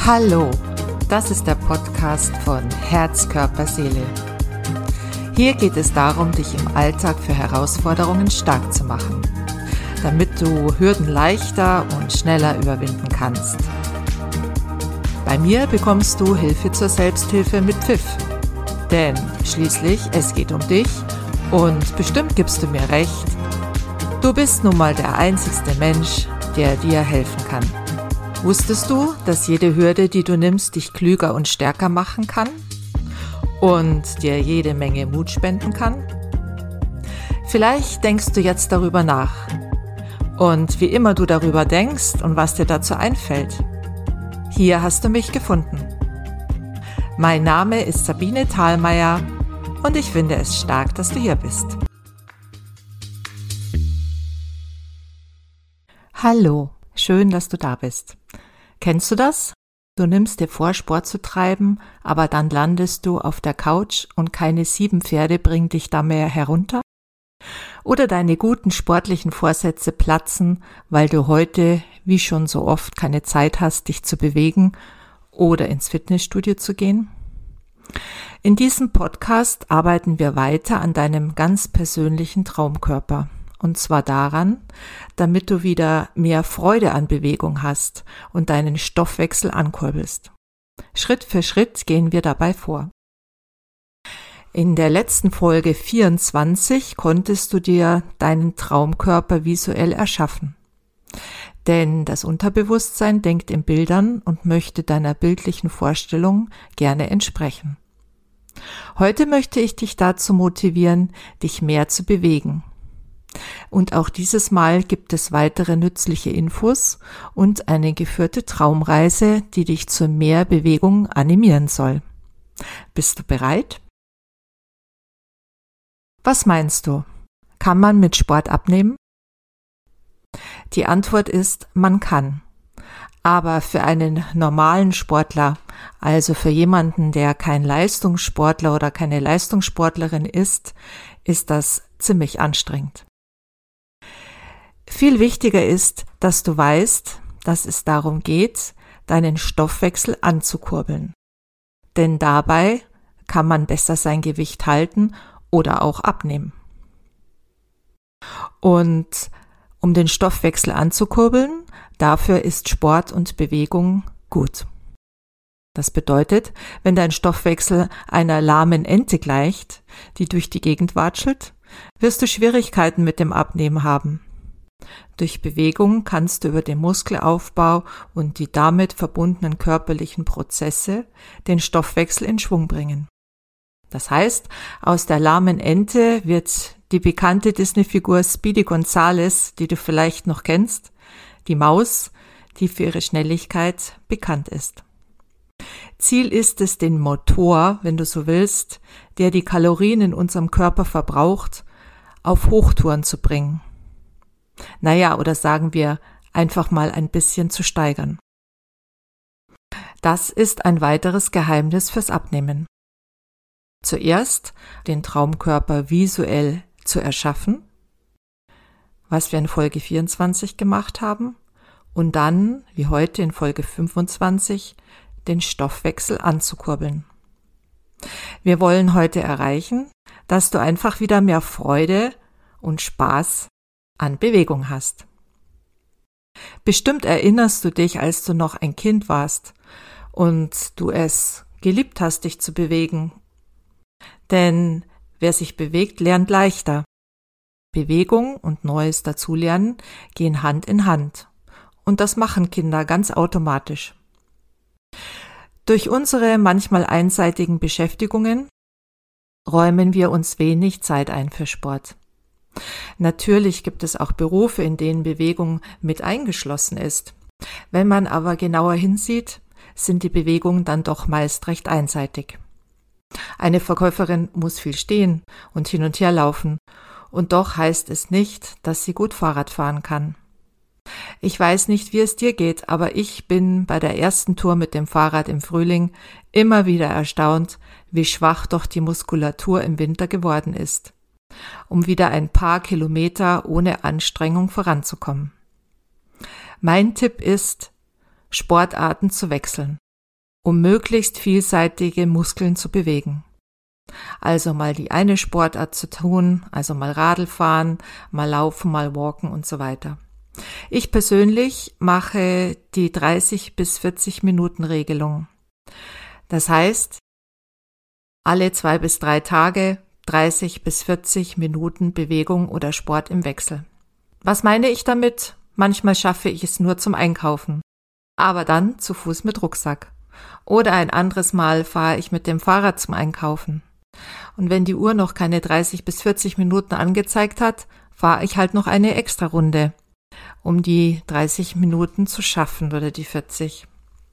Hallo, das ist der Podcast von Herz, Körper, Seele. Hier geht es darum, dich im Alltag für Herausforderungen stark zu machen, damit du Hürden leichter und schneller überwinden kannst. Bei mir bekommst du Hilfe zur Selbsthilfe mit Pfiff, denn schließlich es geht um dich und bestimmt gibst du mir recht, du bist nun mal der einzigste Mensch, der dir helfen kann. Wusstest du, dass jede Hürde, die du nimmst, dich klüger und stärker machen kann und dir jede Menge Mut spenden kann? Vielleicht denkst du jetzt darüber nach. Und wie immer du darüber denkst und was dir dazu einfällt, hier hast du mich gefunden. Mein Name ist Sabine Thalmeier und ich finde es stark, dass du hier bist. Hallo, schön, dass du da bist. Kennst du das? Du nimmst dir vor, Sport zu treiben, aber dann landest du auf der Couch und keine 7 Pferde bringen dich da mehr herunter? Oder deine guten sportlichen Vorsätze platzen, weil du heute, wie schon so oft, keine Zeit hast, dich zu bewegen oder ins Fitnessstudio zu gehen? In diesem Podcast arbeiten wir weiter an deinem ganz persönlichen Traumkörper. Und zwar daran, damit du wieder mehr Freude an Bewegung hast und deinen Stoffwechsel ankurbelst. Schritt für Schritt gehen wir dabei vor. In der letzten Folge 24 konntest du dir deinen Traumkörper visuell erschaffen. Denn das Unterbewusstsein denkt in Bildern und möchte deiner bildlichen Vorstellung gerne entsprechen. Heute möchte ich dich dazu motivieren, dich mehr zu bewegen. Und auch dieses Mal gibt es weitere nützliche Infos und eine geführte Traumreise, die dich zu mehr Bewegung animieren soll. Bist du bereit? Was meinst du? Kann man mit Sport abnehmen? Die Antwort ist, man kann. Aber für einen normalen Sportler, also für jemanden, der kein Leistungssportler oder keine Leistungssportlerin ist das ziemlich anstrengend. Viel wichtiger ist, dass du weißt, dass es darum geht, deinen Stoffwechsel anzukurbeln. Denn dabei kann man besser sein Gewicht halten oder auch abnehmen. Und um den Stoffwechsel anzukurbeln, dafür ist Sport und Bewegung gut. Das bedeutet, wenn dein Stoffwechsel einer lahmen Ente gleicht, die durch die Gegend watschelt, wirst du Schwierigkeiten mit dem Abnehmen haben. Durch Bewegung kannst du über den Muskelaufbau und die damit verbundenen körperlichen Prozesse den Stoffwechsel in Schwung bringen. Das heißt, aus der lahmen Ente wird die bekannte Disney-Figur Speedy Gonzales, die du vielleicht noch kennst, die Maus, die für ihre Schnelligkeit bekannt ist. Ziel ist es, den Motor, wenn du so willst, der die Kalorien in unserem Körper verbraucht, auf Hochtouren zu bringen. Oder sagen wir, einfach mal ein bisschen zu steigern. Das ist ein weiteres Geheimnis fürs Abnehmen. Zuerst den Traumkörper visuell zu erschaffen, was wir in Folge 24 gemacht haben, und dann, wie heute in Folge 25, den Stoffwechsel anzukurbeln. Wir wollen heute erreichen, dass du einfach wieder mehr Freude und Spaß an Bewegung hast. Bestimmt erinnerst du dich, als du noch ein Kind warst und du es geliebt hast, dich zu bewegen. Denn wer sich bewegt, lernt leichter. Bewegung und Neues dazulernen gehen Hand in Hand. Und das machen Kinder ganz automatisch. Durch unsere manchmal einseitigen Beschäftigungen räumen wir uns wenig Zeit ein für Sport. Natürlich gibt es auch Berufe, in denen Bewegung mit eingeschlossen ist. Wenn man aber genauer hinsieht, sind die Bewegungen dann doch meist recht einseitig. Eine Verkäuferin muss viel stehen und hin und her laufen, und doch heißt es nicht, dass sie gut Fahrrad fahren kann. Ich weiß nicht, wie es dir geht, aber ich bin bei der ersten Tour mit dem Fahrrad im Frühling immer wieder erstaunt, wie schwach doch die Muskulatur im Winter geworden ist, um wieder ein paar Kilometer ohne Anstrengung voranzukommen. Mein Tipp ist, Sportarten zu wechseln. um möglichst vielseitige Muskeln zu bewegen. Also mal die eine Sportart zu tun, also mal Radl fahren, mal laufen, mal walken und so weiter. Ich persönlich mache die 30 bis 40 Minuten Regelung. Das heißt, alle 2 bis 3 Tage 30 bis 40 Minuten Bewegung oder Sport im Wechsel. Was meine ich damit? Manchmal schaffe ich es nur zum Einkaufen, aber dann zu Fuß mit Rucksack. Oder ein anderes Mal fahre ich mit dem Fahrrad zum Einkaufen. Und wenn die Uhr noch keine 30 bis 40 Minuten angezeigt hat, fahre ich halt noch eine extra Runde, um die 30 Minuten zu schaffen oder die 40.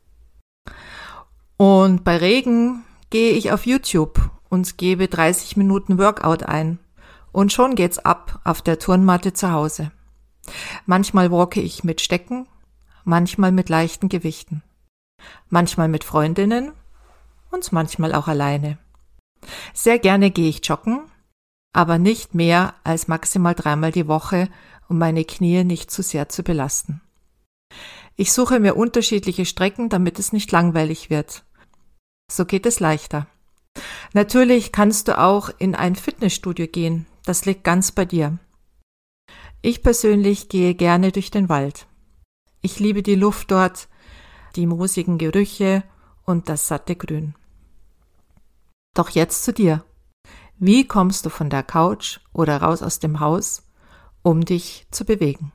Und bei Regen gehe ich auf YouTube und gebe 30 Minuten Workout ein. Und schon geht's ab auf der Turnmatte zu Hause. Manchmal walke ich mit Stecken, manchmal mit leichten Gewichten. Manchmal mit Freundinnen und manchmal auch alleine. Sehr gerne gehe ich joggen, aber nicht mehr als maximal 3-mal die Woche, um meine Knie nicht zu sehr zu belasten. Ich suche mir unterschiedliche Strecken, damit es nicht langweilig wird. So geht es leichter. Natürlich kannst du auch in ein Fitnessstudio gehen, das liegt ganz bei dir. Ich persönlich gehe gerne durch den Wald. Ich liebe die Luft dort, die moosigen Gerüche und das satte Grün. Doch jetzt zu dir. Wie kommst du von der Couch oder raus aus dem Haus, um dich zu bewegen?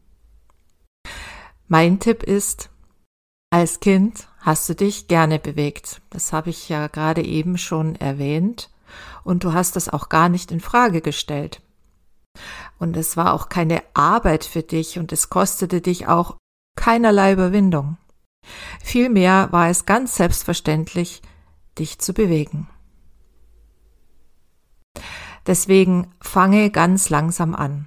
Mein Tipp ist, als Kind hast du dich gerne bewegt. Das habe ich ja gerade eben schon erwähnt. Und du hast das auch gar nicht in Frage gestellt. Und es war auch keine Arbeit für dich und es kostete dich auch keinerlei Überwindung. Vielmehr war es ganz selbstverständlich, dich zu bewegen. Deswegen fange ganz langsam an.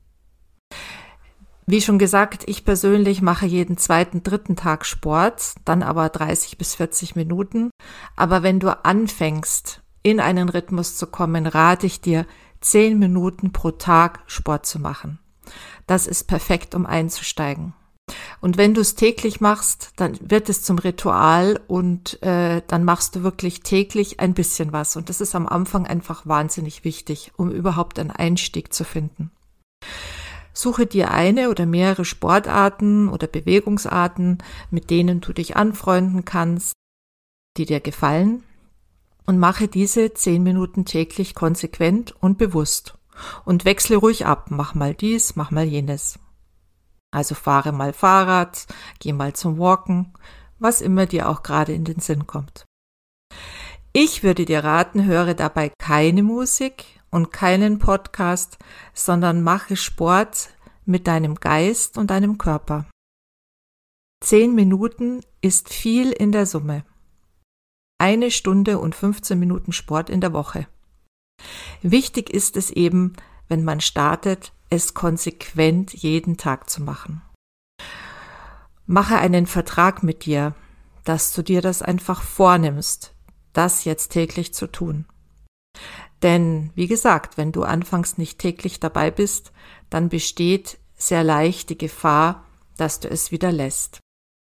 Wie schon gesagt, ich persönlich mache jeden 2., 3. Tag Sport, dann aber 30 bis 40 Minuten. Aber wenn du anfängst, in einen Rhythmus zu kommen, rate ich dir, 10 Minuten pro Tag Sport zu machen. Das ist perfekt, um einzusteigen. Und wenn du es täglich machst, dann wird es zum Ritual und dann machst du wirklich täglich ein bisschen was. Und das ist am Anfang einfach wahnsinnig wichtig, um überhaupt einen Einstieg zu finden. Suche dir eine oder mehrere Sportarten oder Bewegungsarten, mit denen du dich anfreunden kannst, die dir gefallen, und mache diese 10 Minuten täglich konsequent und bewusst. Und wechsle ruhig ab, mach mal dies, mach mal jenes. Also fahre mal Fahrrad, geh mal zum Walken, was immer dir auch gerade in den Sinn kommt. Ich würde dir raten, höre dabei keine Musik und keinen Podcast, sondern mache Sport mit deinem Geist und deinem Körper. 10 Minuten ist viel in der Summe. 1 Stunde und 15 Minuten Sport in der Woche. Wichtig ist es eben, wenn man startet, es konsequent jeden Tag zu machen. Mache einen Vertrag mit dir, dass du dir das einfach vornimmst, das jetzt täglich zu tun. Denn, wie gesagt, wenn du anfangs nicht täglich dabei bist, dann besteht sehr leicht die Gefahr, dass du es wieder lässt.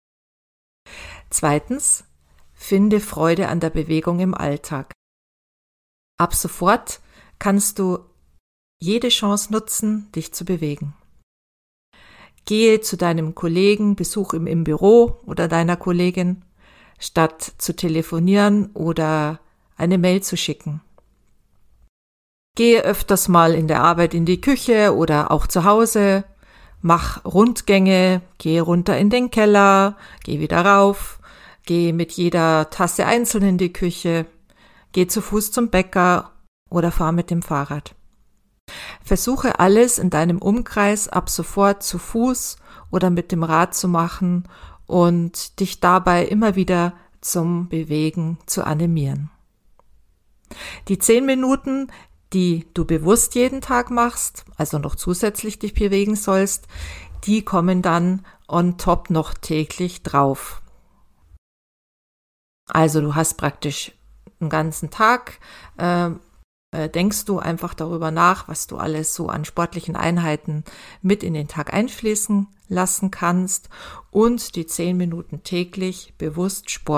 2. Finde Freude an der Bewegung im Alltag. Ab sofort kannst du jede Chance nutzen, dich zu bewegen. Gehe zu deinem Kollegen, besuch ihn im Büro oder deiner Kollegin, statt zu telefonieren oder eine Mail zu schicken. Gehe öfters mal in der Arbeit in die Küche oder auch zu Hause, mach Rundgänge, geh runter in den Keller, geh wieder rauf, geh mit jeder Tasse einzeln in die Küche, geh zu Fuß zum Bäcker oder fahr mit dem Fahrrad. Versuche alles in deinem Umkreis ab sofort zu Fuß oder mit dem Rad zu machen und dich dabei immer wieder zum Bewegen zu animieren. Die 10 Minuten, die du bewusst jeden Tag machst, also noch zusätzlich dich bewegen sollst, die kommen dann on top noch täglich drauf. Also du hast praktisch einen ganzen Tag, denkst du einfach darüber nach, was du alles so an sportlichen Einheiten mit in den Tag einfließen lassen kannst und die 10 Minuten täglich bewusst Sport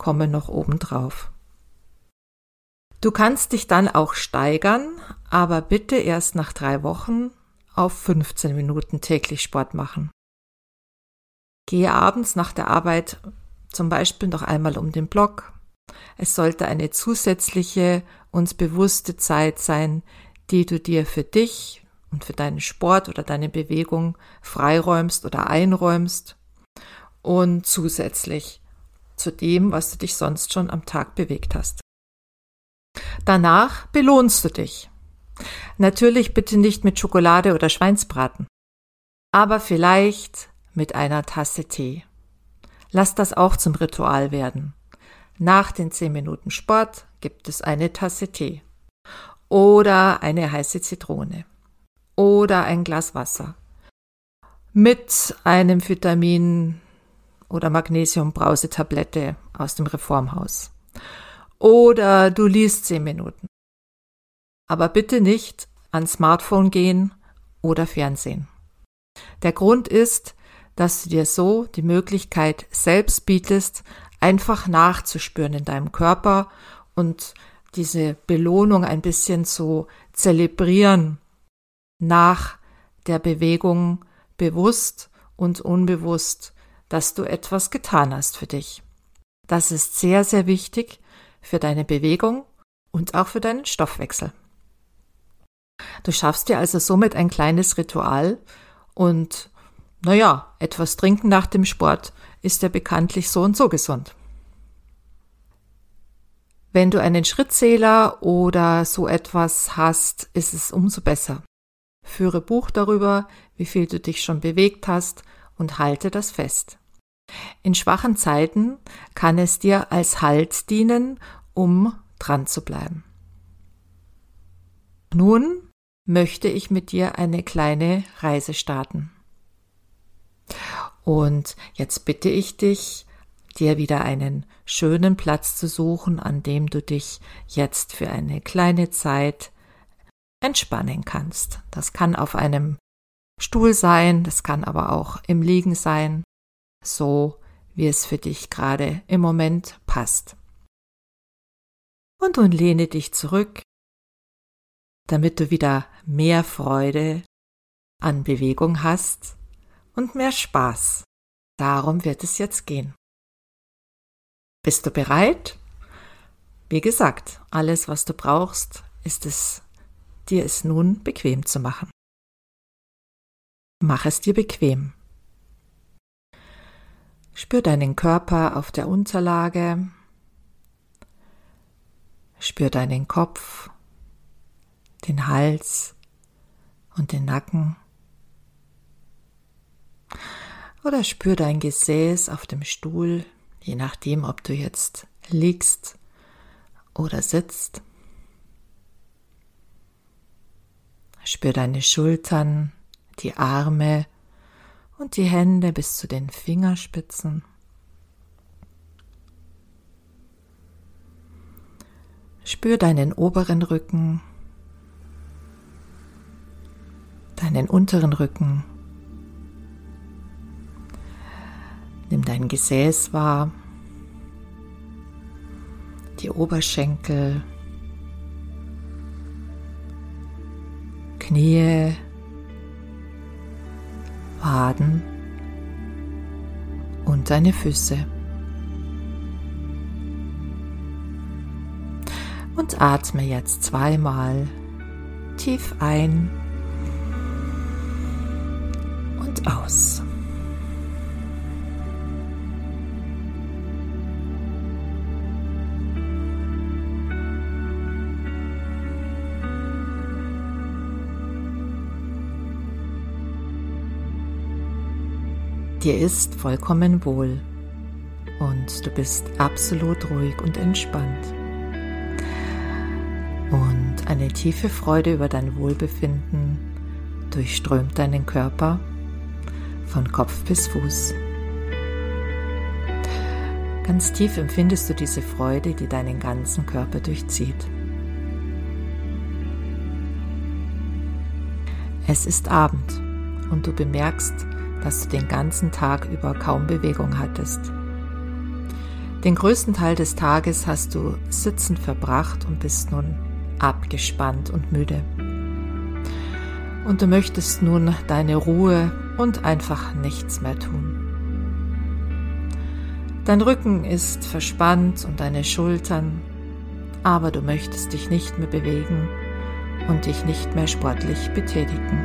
kommen noch obendrauf. Du kannst dich dann auch steigern, aber bitte erst nach 3 Wochen auf 15 Minuten täglich Sport machen. Gehe abends nach der Arbeit zum Beispiel noch einmal um den Block. Es sollte eine zusätzliche und bewusste Zeit sein, die du dir für dich und für deinen Sport oder deine Bewegung freiräumst oder einräumst und zusätzlich zu dem, was du dich sonst schon am Tag bewegt hast. Danach belohnst du dich. Natürlich bitte nicht mit Schokolade oder Schweinsbraten, aber vielleicht mit einer Tasse Tee. Lass das auch zum Ritual werden. Nach den 10 Minuten Sport gibt es eine Tasse Tee oder eine heiße Zitrone oder ein Glas Wasser mit einem Vitamin- oder Magnesium-Brausetablette aus dem Reformhaus. Oder du liest 10 Minuten. Aber bitte nicht ans Smartphone gehen oder Fernsehen. Der Grund ist, dass du dir so die Möglichkeit selbst bietest, einfach nachzuspüren in deinem Körper und diese Belohnung ein bisschen zu zelebrieren nach der Bewegung, bewusst und unbewusst, dass du etwas getan hast für dich. Das ist sehr, sehr wichtig für deine Bewegung und auch für deinen Stoffwechsel. Du schaffst dir also somit ein kleines Ritual und etwas trinken nach dem Sport ist ja bekanntlich so und so gesund. Wenn du einen Schrittzähler oder so etwas hast, ist es umso besser. Führe Buch darüber, wie viel du dich schon bewegt hast und halte das fest. In schwachen Zeiten kann es dir als Halt dienen, um dran zu bleiben. Nun möchte ich mit dir eine kleine Reise starten. Und jetzt bitte ich dich, dir wieder einen schönen Platz zu suchen, an dem du dich jetzt für eine kleine Zeit entspannen kannst. Das kann auf einem Stuhl sein, das kann aber auch im Liegen sein, so wie es für dich gerade im Moment passt. Und nun lehne dich zurück, damit du wieder mehr Freude an Bewegung hast und mehr Spaß. Darum wird es jetzt gehen. Bist du bereit? Wie gesagt, alles, was du brauchst, ist es, dir es nun bequem zu machen. Mach es dir bequem. Spür deinen Körper auf der Unterlage. Spür deinen Kopf, den Hals und den Nacken. Oder spür dein Gesäß auf dem Stuhl, je nachdem, ob du jetzt liegst oder sitzt. Spür deine Schultern, die Arme und die Hände bis zu den Fingerspitzen. Spür deinen oberen Rücken, deinen unteren Rücken. Nimm dein Gesäß wahr, die Oberschenkel, Knie, Waden und deine Füße. Und atme jetzt 2-mal tief ein und aus. Dir ist vollkommen wohl und du bist absolut ruhig und entspannt. Und eine tiefe Freude über dein Wohlbefinden durchströmt deinen Körper von Kopf bis Fuß. Ganz tief empfindest du diese Freude, die deinen ganzen Körper durchzieht. Es ist Abend und du bemerkst, dass du den ganzen Tag über kaum Bewegung hattest. Den größten Teil des Tages hast du sitzend verbracht und bist nun abgespannt und müde. Und du möchtest nun deine Ruhe und einfach nichts mehr tun. Dein Rücken ist verspannt und deine Schultern, aber du möchtest dich nicht mehr bewegen und dich nicht mehr sportlich betätigen.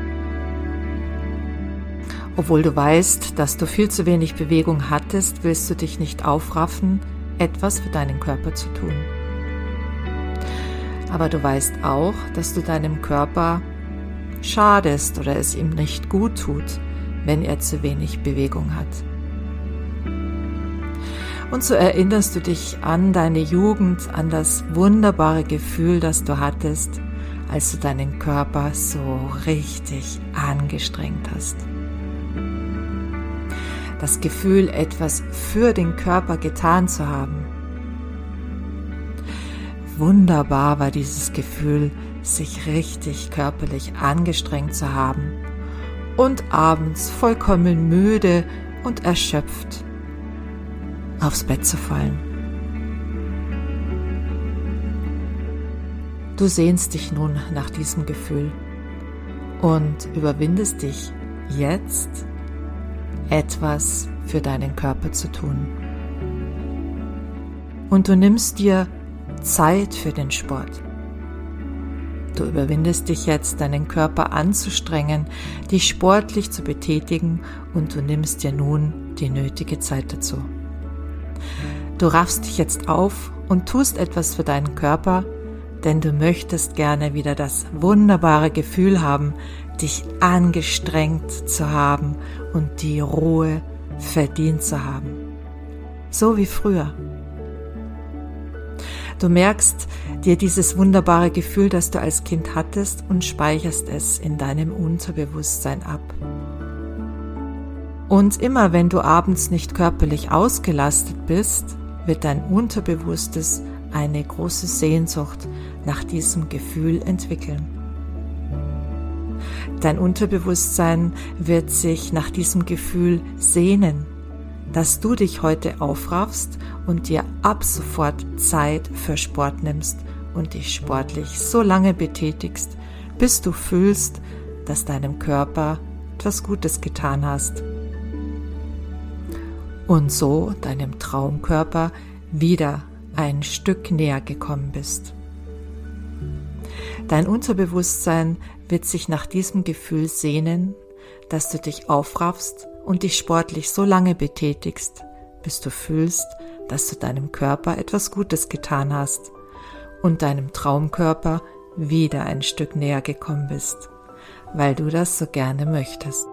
Obwohl du weißt, dass du viel zu wenig Bewegung hattest, willst du dich nicht aufraffen, etwas für deinen Körper zu tun. Aber du weißt auch, dass du deinem Körper schadest oder es ihm nicht gut tut, wenn er zu wenig Bewegung hat. Und so erinnerst du dich an deine Jugend, an das wunderbare Gefühl, das du hattest, als du deinen Körper so richtig angestrengt hast. Das Gefühl, etwas für den Körper getan zu haben. Wunderbar war dieses Gefühl, sich richtig körperlich angestrengt zu haben und abends vollkommen müde und erschöpft aufs Bett zu fallen. Du sehnst dich nun nach diesem Gefühl und überwindest dich jetzt, etwas für deinen Körper zu tun. Und du nimmst dir Zeit für den Sport. Du überwindest dich jetzt, deinen Körper anzustrengen, dich sportlich zu betätigen und du nimmst dir nun die nötige Zeit dazu. Du raffst dich jetzt auf und tust etwas für deinen Körper, denn du möchtest gerne wieder das wunderbare Gefühl haben, dich angestrengt zu haben und die Ruhe verdient zu haben. So wie früher. Du merkst dir dieses wunderbare Gefühl, das du als Kind hattest, und speicherst es in deinem Unterbewusstsein ab. Und immer wenn du abends nicht körperlich ausgelastet bist, wird dein Unterbewusstes eine große Sehnsucht nach diesem Gefühl entwickeln. Dein Unterbewusstsein wird sich nach diesem Gefühl sehnen, dass du dich heute aufraffst und dir ab sofort Zeit für Sport nimmst und dich sportlich so lange betätigst, bis du fühlst, dass deinem Körper etwas Gutes getan hast. Und so deinem Traumkörper wieder ein Stück näher gekommen bist. Dein Unterbewusstsein wird sich nach diesem Gefühl sehnen, dass du dich aufraffst und dich sportlich so lange betätigst, bis du fühlst, dass du deinem Körper etwas Gutes getan hast und deinem Traumkörper wieder ein Stück näher gekommen bist, weil du das so gerne möchtest.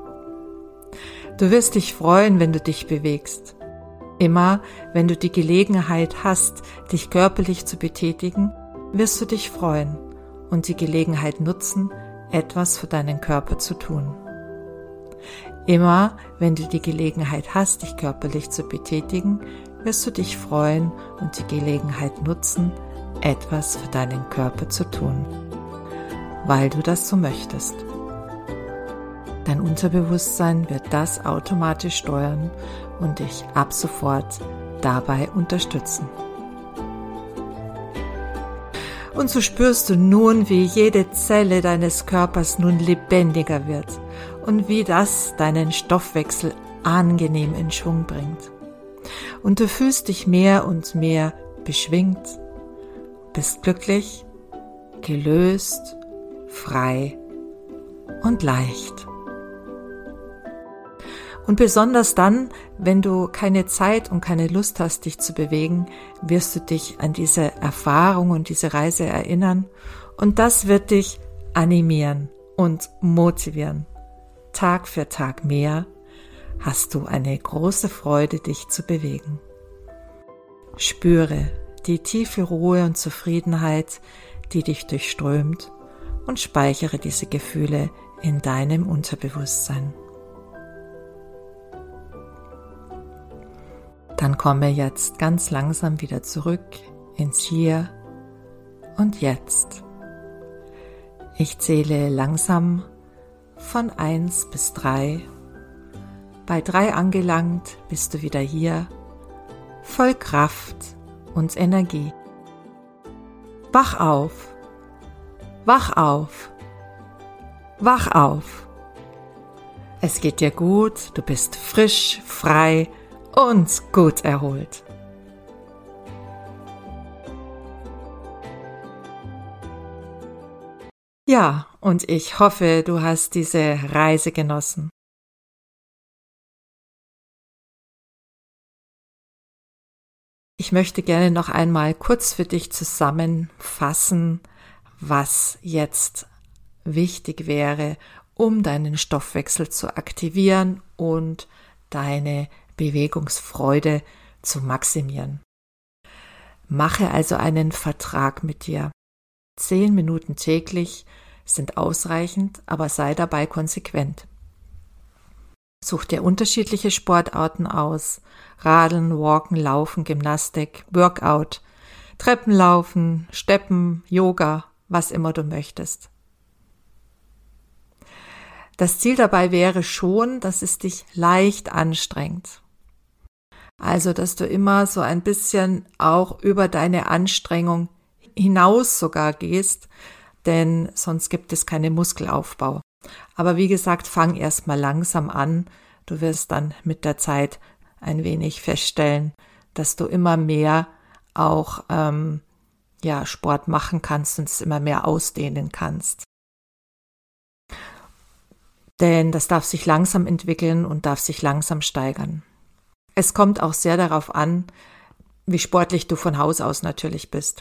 Du wirst dich freuen, wenn du dich bewegst. Immer, wenn du die Gelegenheit hast, dich körperlich zu betätigen, wirst du dich freuen und die Gelegenheit nutzen, etwas für deinen Körper zu tun. Immer, wenn du die Gelegenheit hast, dich körperlich zu betätigen, wirst du dich freuen und die Gelegenheit nutzen, etwas für deinen Körper zu tun, weil du das so möchtest. Dein Unterbewusstsein wird das automatisch steuern und dich ab sofort dabei unterstützen. Und so spürst du nun, wie jede Zelle deines Körpers nun lebendiger wird und wie das deinen Stoffwechsel angenehm in Schwung bringt. Und du fühlst dich mehr und mehr beschwingt, bist glücklich, gelöst, frei und leicht. Und besonders dann, wenn du keine Zeit und keine Lust hast, dich zu bewegen, wirst du dich an diese Erfahrung und diese Reise erinnern und das wird dich animieren und motivieren. Tag für Tag mehr hast du eine große Freude, dich zu bewegen. Spüre die tiefe Ruhe und Zufriedenheit, die dich durchströmt und speichere diese Gefühle in deinem Unterbewusstsein. Dann komme jetzt ganz langsam wieder zurück ins Hier und Jetzt. Ich zähle langsam von 1 bis 3. Bei 3 angelangt bist du wieder hier, voll Kraft und Energie. Wach auf, wach auf, wach auf. Es geht dir gut, du bist frisch, frei und gut erholt. Ja, und ich hoffe, du hast diese Reise genossen. Ich möchte gerne noch einmal kurz für dich zusammenfassen, was jetzt wichtig wäre, um deinen Stoffwechsel zu aktivieren und deine Bewegungsfreude zu maximieren. Mache also einen Vertrag mit dir. 10 Minuten täglich sind ausreichend, aber sei dabei konsequent. Such dir unterschiedliche Sportarten aus: Radeln, Walken, Laufen, Gymnastik, Workout, Treppenlaufen, Steppen, Yoga, was immer du möchtest. Das Ziel dabei wäre schon, dass es dich leicht anstrengt. Also, dass du immer so ein bisschen auch über deine Anstrengung hinaus sogar gehst, denn sonst gibt es keinen Muskelaufbau. Aber wie gesagt, fang erstmal langsam an. Du wirst dann mit der Zeit ein wenig feststellen, dass du immer mehr auch Sport machen kannst und es immer mehr ausdehnen kannst. Denn das darf sich langsam entwickeln und darf sich langsam steigern. Es kommt auch sehr darauf an, wie sportlich du von Haus aus natürlich bist.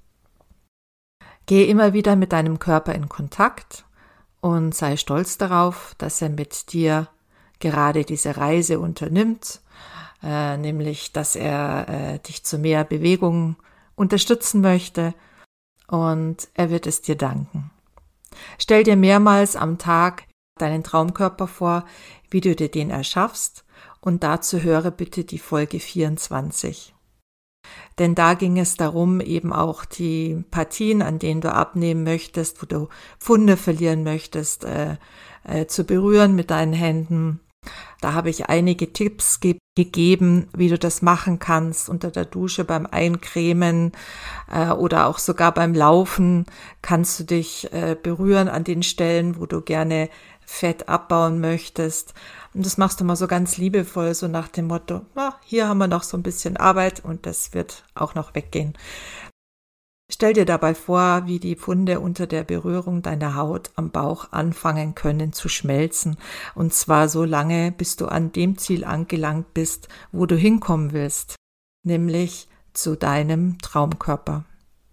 Geh immer wieder mit deinem Körper in Kontakt und sei stolz darauf, dass er mit dir gerade diese Reise unternimmt, nämlich, dass er dich zu mehr Bewegung unterstützen möchte, und er wird es dir danken. Stell dir mehrmals am Tag deinen Traumkörper vor, wie du dir den erschaffst, und dazu höre bitte die Folge 24. Denn da ging es darum, eben auch die Partien, an denen du abnehmen möchtest, wo du Pfunde verlieren möchtest, zu berühren mit deinen Händen. Da habe ich einige Tipps gegeben, wie du das machen kannst, unter der Dusche, beim Eincremen oder auch sogar beim Laufen kannst du dich berühren an den Stellen, wo du gerne Fett abbauen möchtest. Und das machst du mal so ganz liebevoll, so nach dem Motto, hier haben wir noch so ein bisschen Arbeit und das wird auch noch weggehen. Stell dir dabei vor, wie die Pfunde unter der Berührung deiner Haut am Bauch anfangen können zu schmelzen, und zwar so lange, bis du an dem Ziel angelangt bist, wo du hinkommen willst, nämlich zu deinem Traumkörper.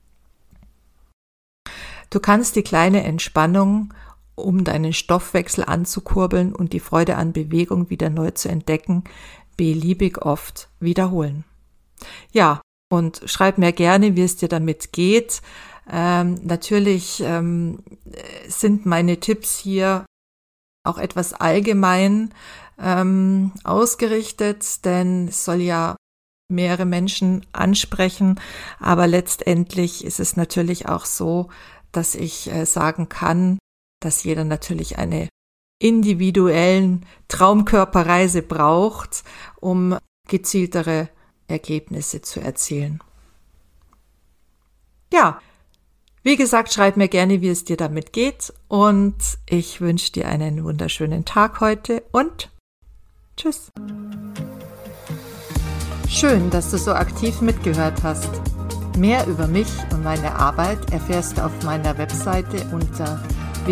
Du kannst die kleine Entspannung, um deinen Stoffwechsel anzukurbeln und die Freude an Bewegung wieder neu zu entdecken, beliebig oft wiederholen. Ja, und schreib mir gerne, wie es dir damit geht. Natürlich sind meine Tipps hier auch etwas allgemein ausgerichtet, denn es soll ja mehrere Menschen ansprechen, aber letztendlich ist es natürlich auch so, dass ich sagen kann, dass jeder natürlich eine individuellen Traumkörperreise braucht, um gezieltere Ergebnisse zu erzielen. Ja, wie gesagt, schreib mir gerne, wie es dir damit geht, und ich wünsche dir einen wunderschönen Tag heute und tschüss. Schön, dass du so aktiv mitgehört hast. Mehr über mich und meine Arbeit erfährst du auf meiner Webseite unter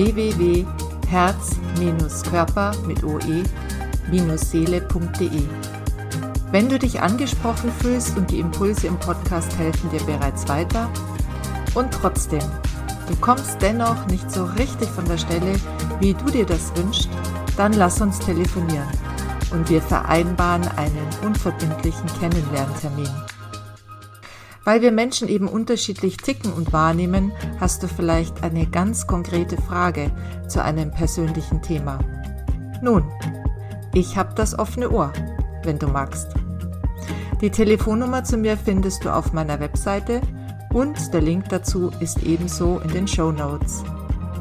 www.herz-körper-seele.de. Wenn du dich angesprochen fühlst und die Impulse im Podcast helfen dir bereits weiter und trotzdem, du kommst dennoch nicht so richtig von der Stelle, wie du dir das wünschst, dann lass uns telefonieren und wir vereinbaren einen unverbindlichen Kennenlerntermin. Weil wir Menschen eben unterschiedlich ticken und wahrnehmen, hast du vielleicht eine ganz konkrete Frage zu einem persönlichen Thema. Nun, ich habe das offene Ohr, wenn du magst. Die Telefonnummer zu mir findest du auf meiner Webseite und der Link dazu ist ebenso in den Shownotes.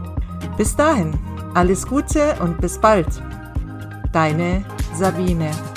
Bis dahin, alles Gute und bis bald. Deine Sabine.